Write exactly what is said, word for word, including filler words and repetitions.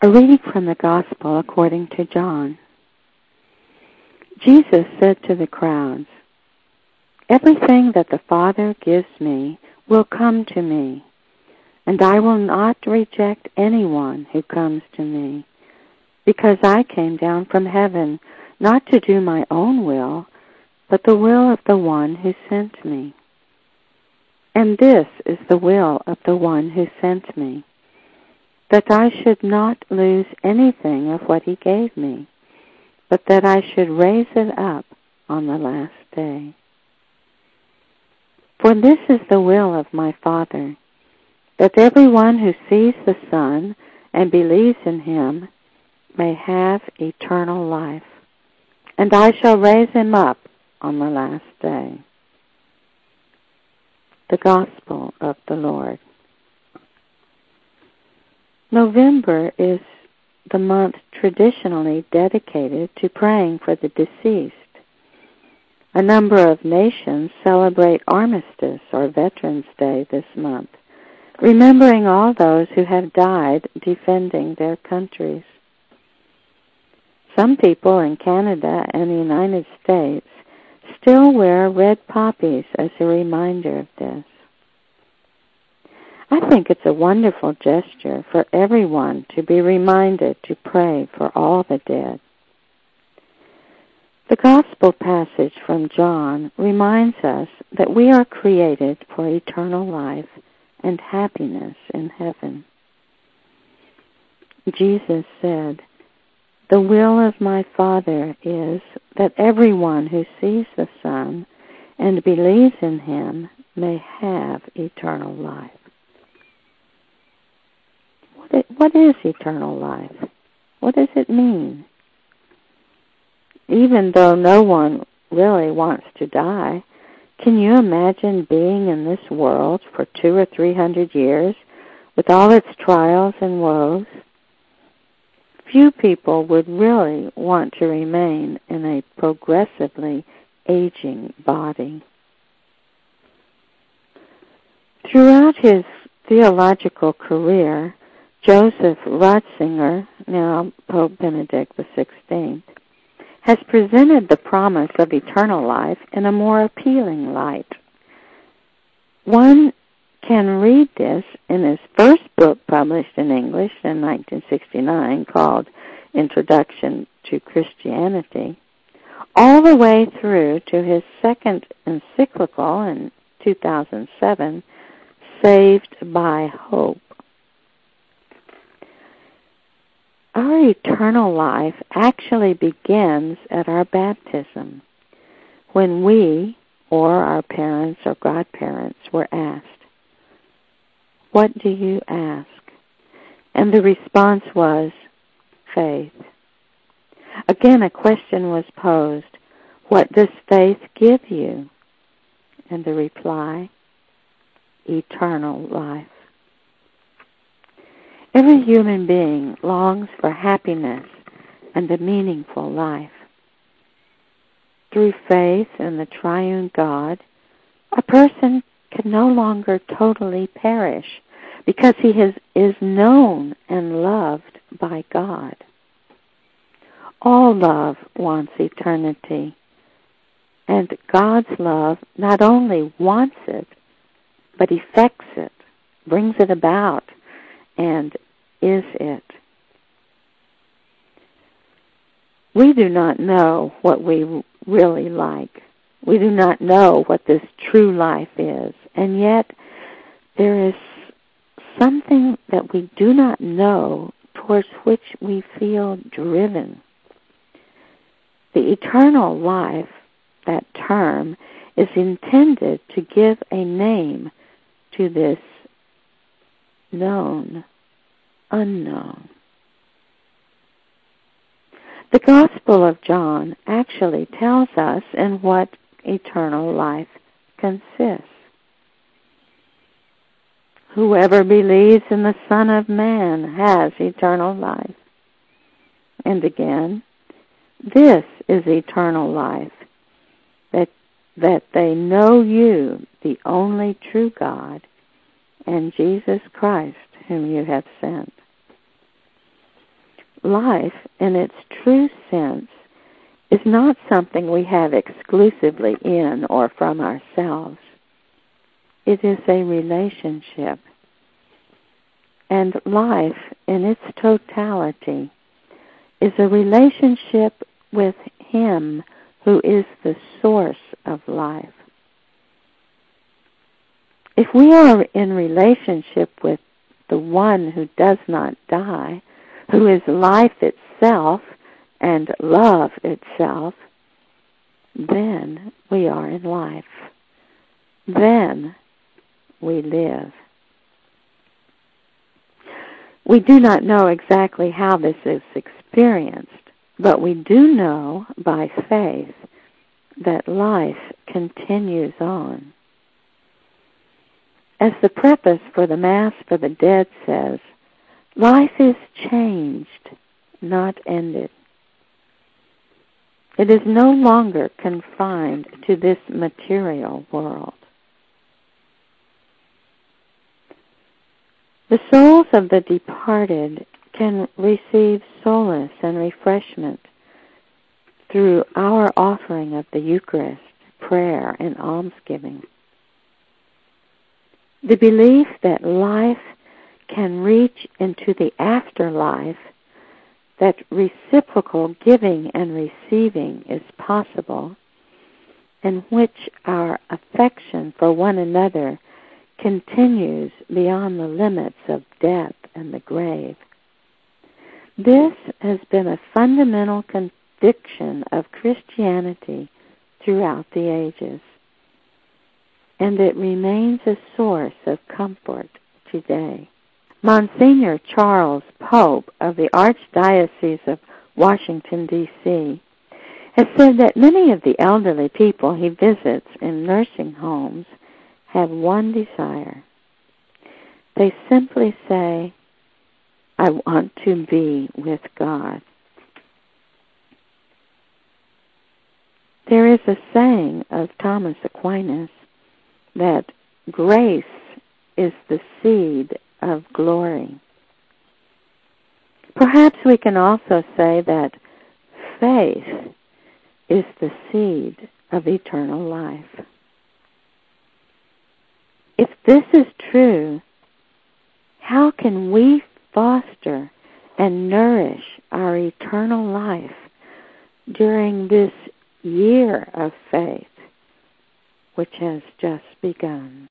A reading from the Gospel according to John. Jesus said to the crowds, "Everything that the Father gives me will come to me, and I will not reject anyone who comes to me, because I came down from heaven not to do my own will, but the will of the one who sent me. And this is the will of the one who sent me, that I should not lose anything of what he gave me, but that I should raise it up on the last day. For this is the will of my Father, that everyone who sees the Son and believes in him may have eternal life, and I shall raise him up on the last day." The Gospel of the Lord. November is the month traditionally dedicated to praying for the deceased. A number of nations celebrate Armistice or Veterans Day this month, remembering all those who have died defending their countries. Some people in Canada and the United States still wear red poppies as a reminder of this. I think it's a wonderful gesture for everyone to be reminded to pray for all the dead. The Gospel passage from John reminds us that we are created for eternal life and happiness in heaven. Jesus said, "The will of my Father is that everyone who sees the Son and believes in him may have eternal life." What is eternal life? What does it mean? Even though no one really wants to die, can you imagine being in this world for two or three hundred years with all its trials and woes? Few people would really want to remain in a progressively aging body. Throughout his theological career, Joseph Ratzinger, now Pope Benedict the sixteenth, has presented the promise of eternal life in a more appealing light. One can read this in his first book published in English in nineteen sixty-nine called Introduction to Christianity, all the way through to his second encyclical in two thousand seven, Saved by Hope. Our eternal life actually begins at our baptism, when we, or our parents or godparents, were asked, "What do you ask?" And the response was, faith. Again, a question was posed, "What does faith give you?" And the reply, eternal life. Every human being longs for happiness and a meaningful life. Through faith in the triune God, a person can no longer totally perish because he is, is known and loved by God. All love wants eternity, and God's love not only wants it, but effects it, brings it about, and is it. We do not know what we really like. We do not know what this true life is, and yet there is something that we do not know towards which we feel driven. The eternal life, that term, is intended to give a name to this known unknown. The Gospel of John actually tells us in what eternal life consists. Whoever believes in the Son of Man has eternal life. And again, this is eternal life, that, that they know you, the only true God, and Jesus Christ, whom you have sent. life, in its true sense, is not something we have exclusively in or from ourselves. It is a relationship. And life, in its totality, is a relationship with Him who is the source of life. If we are in relationship with the one who does not die, who is life itself and love itself, then we are in life. Then we live. We do not know exactly how this is experienced, but we do know by faith that life continues on. As the preface for the Mass for the Dead says, life is changed, not ended. It is no longer confined to this material world. The souls of the departed can receive solace and refreshment through our offering of the Eucharist, prayer, and almsgiving. The belief that life can reach into the afterlife, that reciprocal giving and receiving is possible, in which our affection for one another continues beyond the limits of death and the grave. This has been a fundamental conviction of Christianity throughout the ages, and it remains a source of comfort today. Monsignor Charles Pope of the Archdiocese of Washington, D C, has said that many of the elderly people he visits in nursing homes have one desire. They simply say, I want to be with God. There is a saying of Thomas Aquinas that grace is the seed of glory. Perhaps we can also say that faith is the seed of eternal life. If this is true, how can we foster and nourish our eternal life during this year of faith, which has just begun?